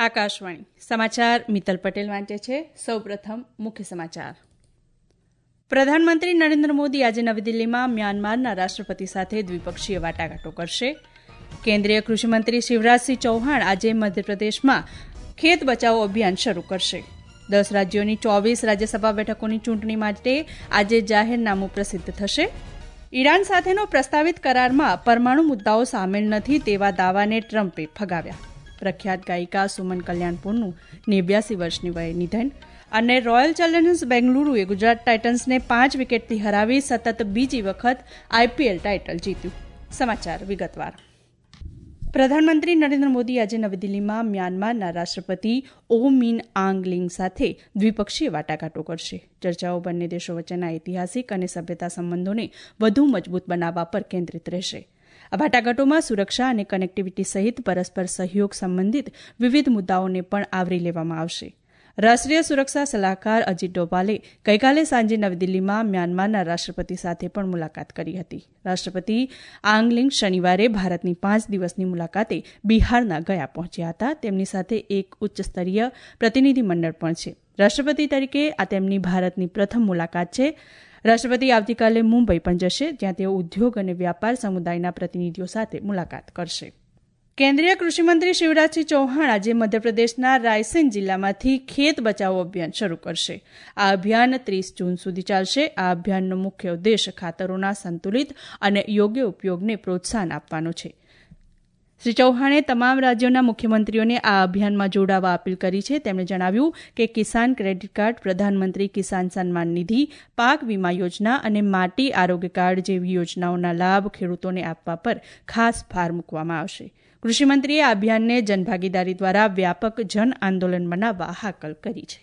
આકાશવાણી સમાચાર મિત્તલ પટેલ વાંચે છે. સૌપ્રથમ મુખ્ય સમાચાર. પ્રધાનમંત્રી નરેન્દ્ર મોદી આજે નવી દિલ્હીમાં મ્યાનમારના રાષ્ટ્રપતિ સાથે દ્વિપક્ષીય વાટાઘાટો કરશે. કેન્દ્રીય કૃષિમંત્રી શિવરાજસિંહ ચૌહાણ આજે મધ્યપ્રદેશમાં ખેત બચાવો અભિયાન શરૂ કરશે. 10 રાજ્યોની 24 રાજ્યસભા બેઠકોની ચૂંટણી માટે આજે જાહેરનામું પ્રસિદ્ધ થશે. ઈરાન સાથેનો પ્રસ્તાવિત કરારમાં પરમાણુ મુદ્દાઓ સામેલ નથી તેવા દાવાને ટ્રમ્પે ફગાવ્યા. પ્રખ્યાત ગાયિકા સુમન કલ્યાણપુરનું 89 વર્ષની વયે નિધન. અને રોયલ ચેલેન્જર્સ બેંગલુરુએ ગુજરાત ટાઇટન્સને 5 વિકેટથી હરાવી સતત બીજી વખત આઈપીએલ ટાઇટલ જીત્યું. સમાચાર વિગતવાર. પ્રધાનમંત્રી નરેન્દ્ર મોદી આજે નવી દિલ્હીમાં મ્યાનમારના રાષ્ટ્રપતિ ઓ મીન આંગ લીંગ સાથે દ્વિપક્ષીય વાટાઘાટો કરશે. ચર્ચાઓ બંને દેશો વચ્ચેના ઐતિહાસિક અને સભ્યતા સંબંધોને વધુ મજબૂત બનાવવા પર કેન્દ્રિત રહેશે. આ વાટાઘાટોમાં સુરક્ષા અને કનેક્ટિવિટી સહિત પરસ્પર સહયોગ સંબંધિત વિવિધ મુદ્દાઓને પણ આવરી લેવામાં આવશે. રાષ્ટ્રીય સુરક્ષા સલાહકાર અજીત ડોભાલે ગઈકાલે સાંજે નવી દિલ્હીમાં મ્યાનમારના રાષ્ટ્રપતિ સાથે પણ મુલાકાત કરી હતી. રાષ્ટ્રપતિ આંગલિંગ શનિવારે ભારતની 5 દિવસની મુલાકાતે બિહારના ગયા પહોંચ્યા હતા. તેમની સાથે એક ઉચ્ચસ્તરીય પ્રતિનિધિમંડળ પણ છે. રાષ્ટ્રપતિ તરીકે આ તેમની ભારતની પ્રથમ મુલાકાત છે. રાષ્ટ્રપતિ આવતીકાલે મુંબઈ પણ જશે, જ્યાં તેઓ ઉદ્યોગ અને વ્યાપાર સમુદાયના પ્રતિનિધિઓ સાથે મુલાકાત કરશે. કેન્દ્રીય કૃષિમંત્રી શિવરાજસિંહ ચૌહાણ આજે મધ્યપ્રદેશના રાયસેન જિલ્લામાંથી ખેત બચાવો અભિયાન શરૂ કરશે. આ અભિયાન 30 જૂન સુધી ચાલશે. આ અભિયાનનો મુખ્ય ઉદ્દેશ ખાતરોના સંતુલિત અને યોગ્ય ઉપયોગને પ્રોત્સાહન આપવાનો છે. શ્રી ચૌહાણે તમામ રાજ્યોના મુખ્યમંત્રીઓને આ અભિયાનમાં જોડાવા અપીલ કરી છે. તેમણે જણાવ્યું કે કિસાન ક્રેડિટ કાર્ડ, પ્રધાનમંત્રી કિસાન સન્માન નિધિ, પાક વીમા યોજના અને માટી આરોગ્ય કાર્ડ જેવી યોજનાઓના લાભ ખેડૂતોને આપવા પર ખાસ ભાર મૂકવામાં આવશે. કૃષિમંત્રીએ આ અભિયાનને જનભાગીદારી દ્વારા વ્યાપક જન આંદોલન બનાવવા હાકલ કરી છે.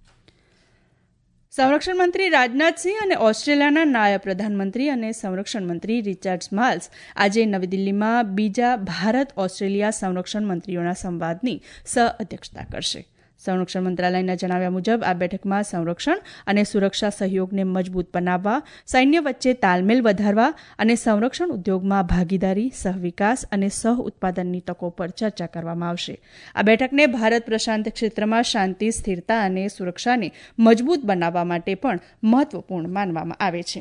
સંરક્ષણ મંત્રી રાજનાથસિંહ અને ઓસ્ટ્રેલિયાના નાયબ પ્રધાનમંત્રી અને સંરક્ષણ મંત્રી રિચાર્ડ માલ્સ આજે નવી દિલ્હીમાં બીજા ભારત ઓસ્ટ્રેલિયા સંરક્ષણ મંત્રીઓના સંવાદની સહ-અધ્યક્ષતા કરશે. સંરક્ષણ મંત્રાલયના જણાવ્યા મુજબ આ બેઠકમાં સંરક્ષણ અને સુરક્ષા સહયોગને મજબૂત બનાવવા, સૈન્ય વચ્ચે તાલમેલ વધારવા અને સંરક્ષણ ઉદ્યોગમાં ભાગીદારી, સહવિકાસ અને સહ-ઉત્પાદનની તકો પર ચર્ચા કરવામાં આવશે. આ બેઠકને ભારત પ્રશાંત ક્ષેત્રમાં શાંતિ, સ્થિરતા અને સુરક્ષાને મજબૂત બનાવવા માટે પણ મહત્વપૂર્ણ માનવામાં આવે છે.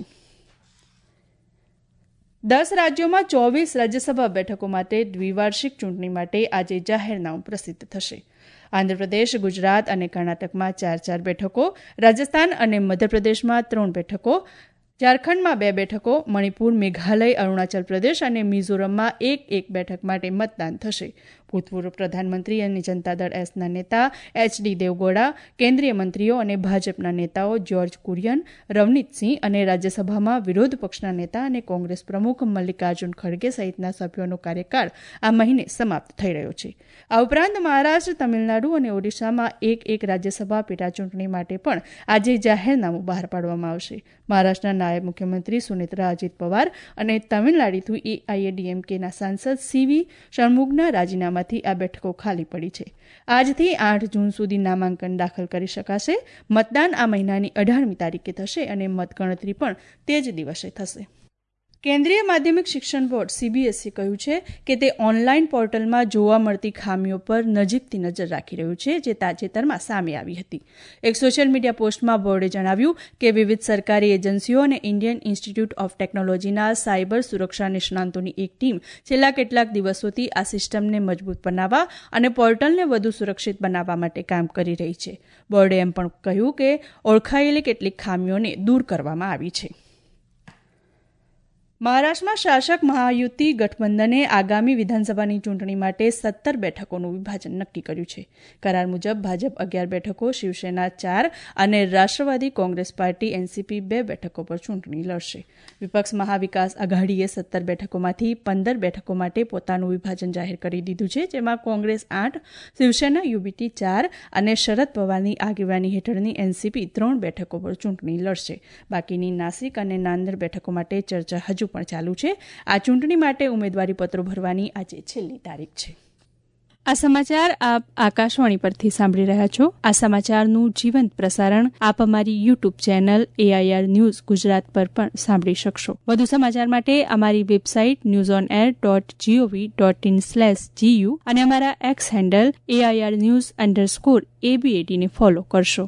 10 રાજ્યોમાં 24 રાજ્યસભા બેઠકો માટે દ્વિવાર્ષિક ચૂંટણી માટે આજે જાહેરનામું પ્રસિદ્ધ થશે. આંધ્રપ્રદેશ, ગુજરાત અને કર્ણાટકમાં 4 બેઠકો, રાજસ્થાન અને મધ્યપ્રદેશમાં 3 બેઠકો, ઝારખંડમાં 2 બેઠકો, મણિપુર, મેઘાલય, અરુણાચલ પ્રદેશ અને મિઝોરમમાં 1 બેઠક માટે મતદાન થશે. ભૂતપૂર્વ પ્રધાનમંત્રી અને જનતા દળ એસના નેતા એચડી દેવગૌડા, કેન્દ્રીય મંત્રીઓ અને ભાજપના નેતાઓ જ્યોર્જ કુરિયન, રવનીતસિંહ અને રાજ્યસભામાં વિરોધ પક્ષના નેતા અને કોંગ્રેસ પ્રમુખ મલ્લિકાર્જુન ખડગે સહિતના સભ્યોનો કાર્યકાળ આ મહિને સમાપ્ત થઈ રહ્યો છે. આ ઉપરાંત મહારાષ્ટ્ર, તમિલનાડુ અને ઓડિશામાં 1 રાજ્યસભા પેટાચૂંટણી માટે પણ આજે જાહેરનામું બહાર પાડવામાં આવશે. મહારાષ્ટ્રના નાયબ મુખ્યમંત્રી સુનેત્રા અજીત પવાર અને તમિલનાડુથી એઆઈએડીએમકેના સાંસદ સીવી ષણમુગના રાજીનામાથી આ બેઠકો ખાલી પડી છે. આજથી 8 જૂન સુધી નામાંકન દાખલ કરી શકાશે. મતદાન આ મહિનાની 18મી તારીખે થશે અને મતગણતરી પણ તે જ દિવસે થશે. કેન્દ્રીય માધ્યમિક શિક્ષણ બોર્ડ સીબીએસઈએ કહ્યું છે કે તે ઓનલાઈન પોર્ટલમાં જોવા મળતી ખામીઓ પર નજીકથી નજર રાખી રહ્યું છે, જે તાજેતરમાં સામે આવી હતી. એક સોશિયલ મીડિયા પોસ્ટમાં બોર્ડે જણાવ્યું કે વિવિધ સરકારી એજન્સીઓ અને ઇન્ડિયન ઇન્સ્ટિટ્યૂટ ઓફ ટેકનોલોજીના સાયબર સુરક્ષા નિષ્ણાંતોની એક ટીમ છેલ્લા કેટલાક દિવસોથી આ સિસ્ટમને મજબૂત બનાવવા અને પોર્ટલને વધુ સુરક્ષિત બનાવવા માટે કામ કરી રહી છે. બોર્ડે એમ પણ કહ્યું કે ઓળખાયેલી કેટલીક ખામીઓને દૂર કરવામાં આવી છે. મહારાષ્ટ્રમાં શાસક મહાયુતિ ગઠબંધને આગામી વિધાનસભાની ચૂંટણી માટે 17 બેઠકોનું વિભાજન નક્કી કર્યું છે. કરાર મુજબ ભાજપ 11 બેઠકો, શિવસેના 4 અને રાષ્ટ્રવાદી કોંગ્રેસ પાર્ટી એનસીપી 2 બેઠકો પર ચૂંટણી લડશે. વિપક્ષ મહાવિકાસ આઘાડીએ 17 બેઠકોમાંથી 15 બેઠકો માટે પોતાનું વિભાજન જાહેર કરી દીધું છે, જેમાં કોંગ્રેસ 8, શિવસેના યુબીટી 4 અને શરદ પવારની આગેવાની હેઠળની એનસીપી 3 બેઠકો પર ચૂંટણી લડશે. બાકીની નાસિક અને નાંદેડ બેઠકો માટે ચર્ચા હજુ પણ ચાલુ છે. આ ચૂંટણી માટે ઉમેદવારી પત્રો ભરવાની આજે છેલ્લી તારીખ છે. આ સમાચાર આપ આકાશવાણી પરથી સાંભળી રહ્યા છો. આ સમાચારનું જીવંત પ્રસારણ આપ અમારી YouTube channel AIR news Gujarat પર પણ સાંભળી શકશો. વધુ સમાચાર માટે અમારી વેબસાઇટ newsonair.gov.in/gu અને અમારા એક્સ હેન્ડલ AIR_news_ABAD ને ફોલો કરશો.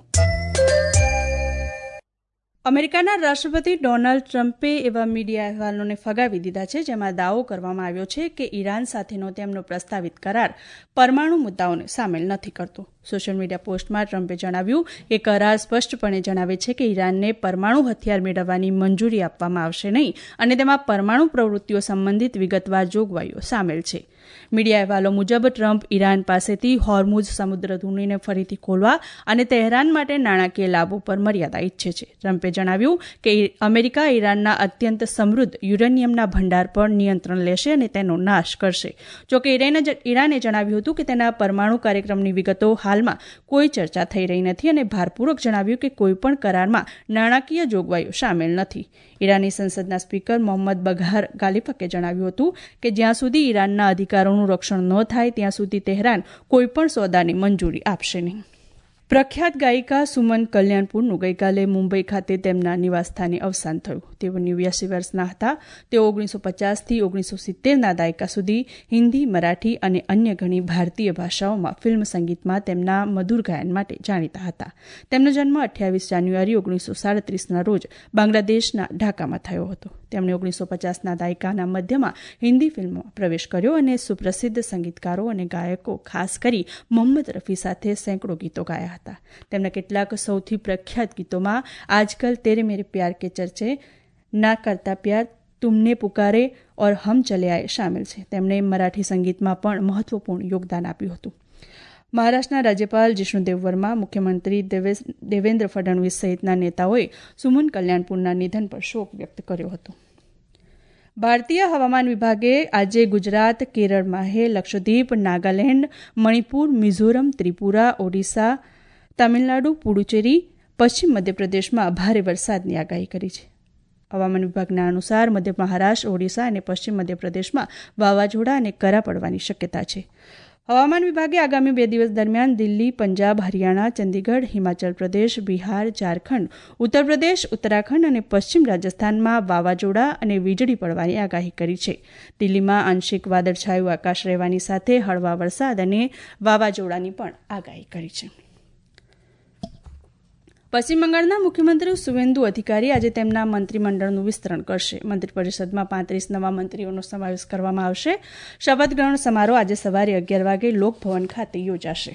અમેરિકાના રાષ્ટ્રપતિ ડોનાલ્ડ ટ્રમ્પે એવા મીડિયા અહેવાલોને ફગાવી દીધા છે જેમાં દાવો કરવામાં આવ્યો છે કે ઈરાન સાથેનો તેમનો પ્રસ્તાવિત કરાર પરમાણુ મુદ્દાઓને સામેલ નથી કરતો. સોશિયલ મીડિયા પોસ્ટમાં ટ્રમ્પે જણાવ્યું કે કરાર સ્પષ્ટપણે જણાવે છે કે ઈરાનને પરમાણુ હથિયાર મેળવવાની મંજૂરી આપવામાં આવશે નહીં અને તેમાં પરમાણુ પ્રવૃત્તિઓ સંબંધિત વિગતવાર જોગવાઈઓ સામેલ છે. મીડિયા અહેવાલો મુજબ ટ્રમ્પ ઈરાન પાસેથી હોર્મુઝ સમુદ્ર ધુનીને ફરીથી ખોલવા અને તહેરાન માટે નાણાકીય લાભો પર મર્યાદા ઈચ્છે છે. ટ્રમ્પે જણાવ્યું કે અમેરિકા ઈરાનના અત્યંત સમૃદ્ધ યુરેનિયમના ભંડાર પર નિયંત્રણ લેશે અને તેનો નાશ કરશે. જોકે ઈરાને જણાવ્યું હતું કે તેના પરમાણુ કાર્યક્રમની વિગતો હાલમાં કોઈ ચર્ચા થઈ રહી નથી અને ભારપૂર્વક જણાવ્યું કે કોઈપણ કરારમાં નાણાકીય જોગવાઈઓ સામેલ નથી. ઈરાની સંસદના સ્પીકર મોહમ્મદ બઘાર ગાલિફકે જણાવ્યું હતું કે જ્યાં સુધી ઈરાનના અધિકારોનું રક્ષણ ન થાય ત્યાં સુધી તેહરાન કોઈપણ સોદાની મંજૂરી આપશે નહીં. પ્રખ્યાત ગાયિકા સુમન કલ્યાણપુરનું ગઈકાલે મુંબઈ ખાતે તેમના નિવાસસ્થાને અવસાન થયું. તેઓ 89 વર્ષના હતા. તેઓ 1950થી 1970ના દાયકા સુધી હિન્દી, મરાઠી અને અન્ય ઘણી ભારતીય ભાષાઓમાં ફિલ્મ સંગીતમાં તેમના મધુર ગાયન માટે જાણીતા હતા. તેમનો જન્મ 28 જાન્યુઆરી 1937ના રોજ બાંગ્લાદેશના ઢાકામાં થયો હતો. તેમણે 1950ના દાયકાના મધ્યમાં હિન્દી ફિલ્મોમાં પ્રવેશ કર્યો અને સુપ્રસિદ્ધ સંગીતકારો અને ગાયકો ખાસ કરી મોહમ્મદ રફી સાથે સેંકડો ગીતો ગાયા હતા. તેમના કેટલાક સૌથી પ્રખ્યાત ગીતોમાં આજકલ તેરે મેરે પ્યાર કે ચર્ચે, ના કરતા પ્યાર, તુમને પુકારે ઓર હમ ચલે આયે શામેલ છે. તેમણે મરાઠી સંગીતમાં પણ મહત્વપૂર્ણ યોગદાન આપ્યું હતું. મહારાષ્ટ્રના રાજ્યપાલ જિષ્ણુદેવ વર્મા, મુખ્યમંત્રી દેવેન્દ્ર ફડણવીસ સહિતના નેતાઓએ સુમન કલ્યાણપુરના નિધન પર શોક વ્યક્ત કર્યો હતો. ભારતીય હવામાન વિભાગે આજે ગુજરાત, કેરળ, માહે, લક્ષદ્વીપ, નાગાલેન્ડ, મણિપુર, મિઝોરમ, ત્રિપુરા, ઓડિશા, તમિલનાડુ, પુડુચેરી, પશ્ચિમ મધ્યપ્રદેશમાં ભારે વરસાદની આગાહી કરી છે. હવામાન વિભાગના અનુસાર મધ્ય મહારાષ્ટ્ર, ઓડિશા અને પશ્ચિમ મધ્યપ્રદેશમાં વાવાઝોડા અને કરા પડવાની શક્યતા છે. હવામાન વિભાગે આગામી 2 દિવસ દરમિયાન દિલ્હી, પંજાબ, હરિયાણા, ચંદીગઢ, હિમાચલ પ્રદેશ, બિહાર, ઝારખંડ, ઉત્તર પ્રદેશ, ઉત્તરાખંડ અને પશ્ચિમ રાજસ્થાનમાં વાવાઝોડા અને વીજળી પડવાની આગાહી કરી છે. દિલ્હીમાં આંશિક વાદળછાયું આકાશ રહેવાની સાથે હળવા વરસાદ અને વાવાઝોડાની પણ આગાહી કરી છે. પશ્ચિમ બંગાળના મુખ્યમંત્રી સુવેન્દુ અધિકારી આજે તેમના મંત્રીમંડળનું વિસ્તરણ કરશે. મંત્રીપરિષદમાં 35 નવા મંત્રીઓનો સમાવેશ કરવામાં આવશે. શપથ ગ્રહણ સમારોહ આજે સવારે 11 વાગે લોકભવન ખાતે યોજાશે.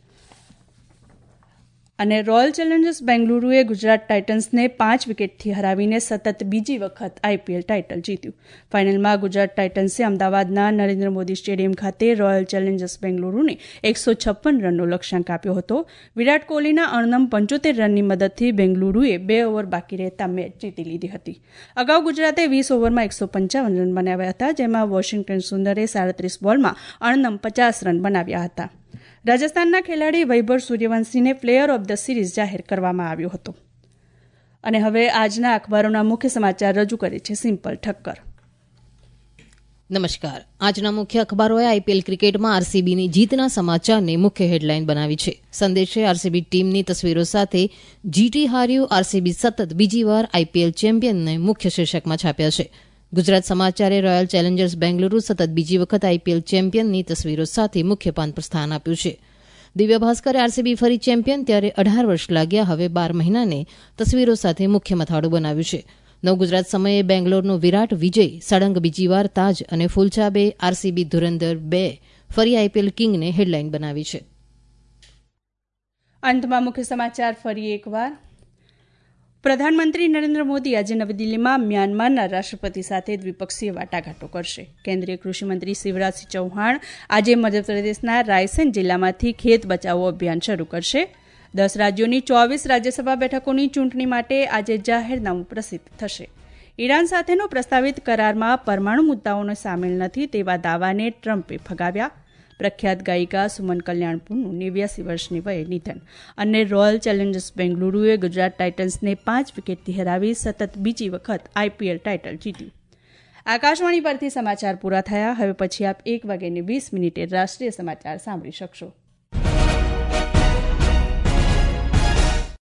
અને રોયલ ચેલેન્જર્સ બેંગલુરુએ ગુજરાત ટાઇટન્સને 5 વિકેટથી હરાવીને સતત બીજી વખત IPL ટાઇટલ જીત્યું. ફાઇનલમાં ગુજરાત ટાઇટન્સે અમદાવાદના નરેન્દ્ર મોદી સ્ટેડિયમ ખાતે રોયલ ચેલેન્જર્સ બેંગલુરુને 156 રનનો લક્ષ્યાંક આપ્યો હતો. વિરાટ કોહલીના અણનમ 75 રનની મદદથી બેંગલુરુએ 2 ઓવર બાકી રહેતા મેચ જીતી લીધી હતી. અગાઉ ગુજરાતે 20 ઓવરમાં 155 રન બનાવ્યા હતા, જેમાં વોશિંગ્ટન સુંદરે 37 બોલમાં અણનમ 50 રન બનાવ્યા હતા. રાજસ્થાનના ખેલાડી વૈભવ સૂર્યવંશીને પ્લેયર ઓફ ધ સિરીઝ જાહેર કરવામાં આવ્યો હતો. અને હવે આજના અખબારોના મુખ્ય સમાચાર રજૂ કરે છે સિમ્પલ ઠક્કર. નમસ્કાર. આજના મુખ્ય અખબારોએ IPL ક્રિકેટમાં RCBની જીતના સમાચારને મુખ્ય હેડલાઇન બનાવી છે. સંદેશે RCB ટીમની તસવીરો સાથે GT હાર્યું, RCB સતત બીજી વાર IPL ચેમ્પિયનને મુખ્ય શીર્ષકમાં છાપ્યા છે. ગુજરાત સમાચારે રોયલ ચેલેન્જર્સ બેંગલુરુ સતત બીજી વખત IPL ચેમ્પિયનની તસવીરો સાથે મુખ્ય પાન પર સ્થાન આપ્યું છે. દિવ્ય ભાસ્કરે RCB ફરી ચેમ્પિયન, ત્યારે 18 વર્ષ લાગ્યા, હવે 12 મહિનાને તસવીરો સાથે મુખ્ય મથાળું બનાવ્યું છે. નવ ગુજરાત સમયે બેંગ્લોરનો વિરાટ વિજય, સળંગ બીજી વાર તાજ અને ફૂલછાબે RCB ધુરંધર 2 ફરી IPL કિંગને હેડલાઇન બનાવી છે. અંતમાં મુખ્ય સમાચાર ફરી એકવાર. પ્રધાનમંત્રી નરેન્દ્ર મોદી આજે નવી દિલ્હીમાં મ્યાનમારના રાષ્ટ્રપતિ સાથે દ્વિપક્ષીય વાટાઘાટો કરશે. કેન્દ્રીય કૃષિમંત્રી શિવરાજસિંહ ચૌહાણ આજે મધ્યપ્રદેશના રાયસેન જિલ્લામાંથી ખેત બચાવો અભિયાન શરૂ કરશે. 10 રાજ્યોની 24 રાજ્યસભા બેઠકોની ચૂંટણી માટે આજે જાહેરનામું પ્રસિદ્ધ થશે. ઈરાન સાથેનો પ્રસ્તાવિત કરારમાં પરમાણુ મુદ્દાઓને સામેલ નથી તેવા દાવાને ટ્રમ્પે ફગાવ્યા. પ્રખ્યાત ગાયિકા સુમન કલ્યાણપુરનું 89 વર્ષની વયે નિધન. અને રોયલ ચેલેન્જર્સ બેંગલુરુએ ગુજરાત ટાઇટન્સને 5 વિકેટથી હરાવી સતત બીજી વખત IPL ટાઇટલ જીત્યું. આકાશવાણી પરથી સમાચાર પૂરા થયા. હવે પછી આપ 1:20 રાષ્ટ્રીય સમાચાર સાંભળી શકશો.